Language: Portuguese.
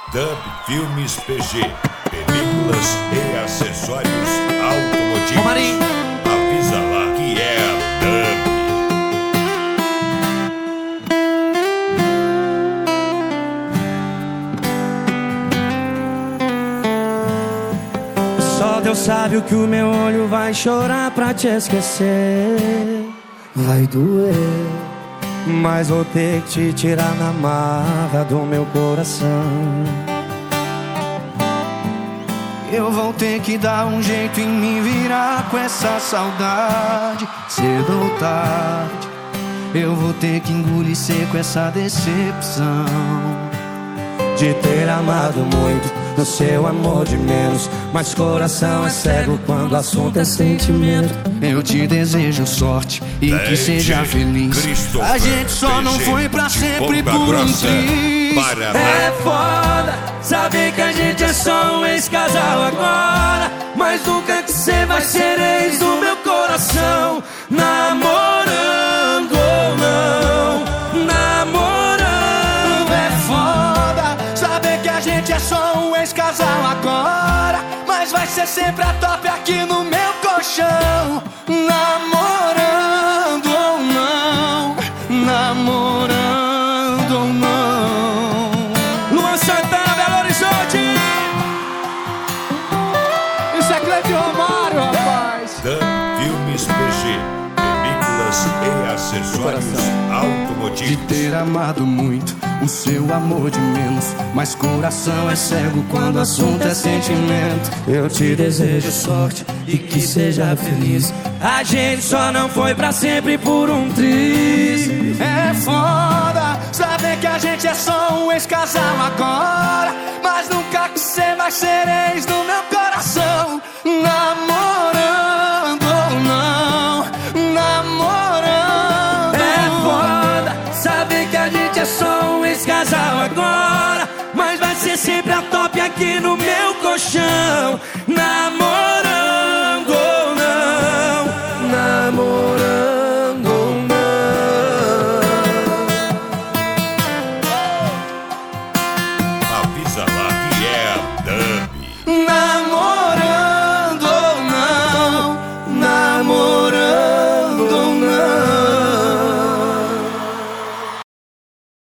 Dub Filmes PG, películas e acessórios automotivos. Avisa lá que é a Dub. Só Deus sabe o que o meu olho vai chorar pra te esquecer. Vai doer, mas vou ter que te tirar na marra do meu coração. Eu vou ter que dar um jeito em me virar com essa saudade. Cedo ou tarde, eu vou ter que engolir seco essa decepção de ter amado muito, no seu amor de menos. Mas coração é cego quando o assunto é sentimento. Eu te desejo sorte e que seja feliz. A gente só não foi pra sempre por um triz. É foda saber que a gente é só um ex-casal agora, mas nunca que cê vai ser ex do meu coração. Namorando ou não, namorando. É foda saber que a gente é só um ex-casal agora, mas vai ser sempre a top aqui no meu colchão. Namorando ou não, namorando ou não. Luan Santana, Belo Horizonte. Isso é Cleide Romário, rapaz. Dub Filmes PG, películas e acessórios automotivos. De ter amado muito, o seu amor de menos. Mas coração é cego quando o assunto é sentimento. Eu te desejo sorte e que seja feliz. A gente só não foi pra sempre por um triz. É foda saber que a gente é só um ex-casal agora, mas nunca que cê vai ser ex do meu coração. Namorando ou não, namorando. É foda saber que a gente é só um ex-casal agora, mas vai ser sempre a top aqui no meu colchão. Namorando.